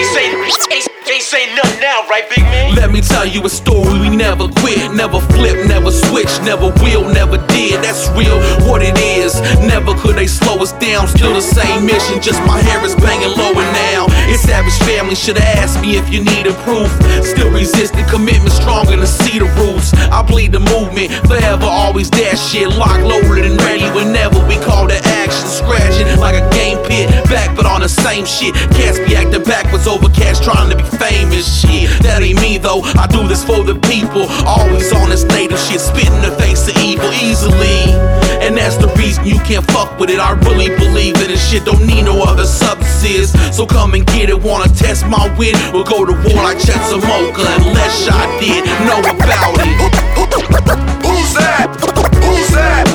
Ain't say nothing now, right, big man? Let me tell you a story, we never quit, never flip, never switch, never will, never did. That's real, what it is. Never could they slow us down, still the same mission, just my hair is banging lower now. It's Savage Family, should've asked me if you needed proof. Still resisting, commitment stronger than cedar roots. I bleed the movement, forever always that shit. Locked, loaded and ready whenever we call to action. Scratching like a game pit, back but on the same shit. Cats be acting backwards over cash trying to be famous shit. That ain't me though, I do this for the people. Always on this native shit, spitting the face of evil easily. And that's the reason you can't fuck with it. I really believe that this shit don't need no other substances. So come and get it, wanna test my wit? We'll go to war like Chetzemoka unless I did know about it. Who's that? Who's that?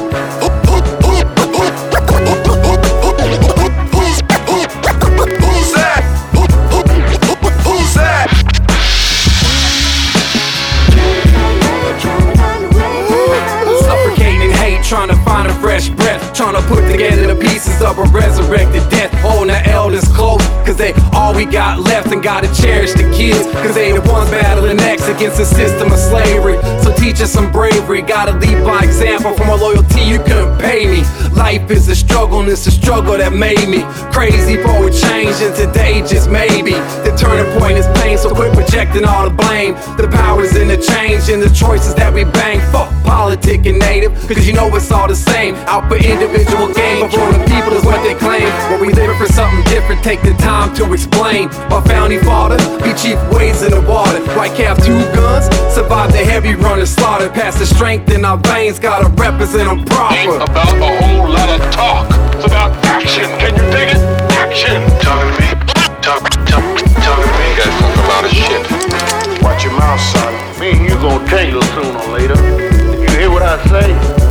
Trying to find a fresh breath, trying to put together the pieces of a resurrected death. Holding the elders close, cause they all we got left, and gotta cherish the kids, cause they the ones battling next against the system of slavery. So teach us some bravery, gotta lead by example. For my loyalty you couldn't pay me. Life is a struggle, and it's a struggle that made me crazy for a change, and today just maybe the turning point is pain. So quit projecting all the blame. The power's in the change, and the choices that we bang. Fuck politic and native, cause you know it's all the same. Out for individual gain, but for the people is what they claim. But we living for something different, take the time to explain. My founding father, be chief waves in the water. White calf, 2 guns, survive the heavy run and slaughter. Pass the strength in our veins, gotta represent them proper. Ain't about a whole lot of talk, it's about action. Can you dig it? Action! Talking to me. Talking to me. You guys talk a lot of shit. Watch your mouth, son. Me and you gonna tangle sooner or later. If you hear what I say,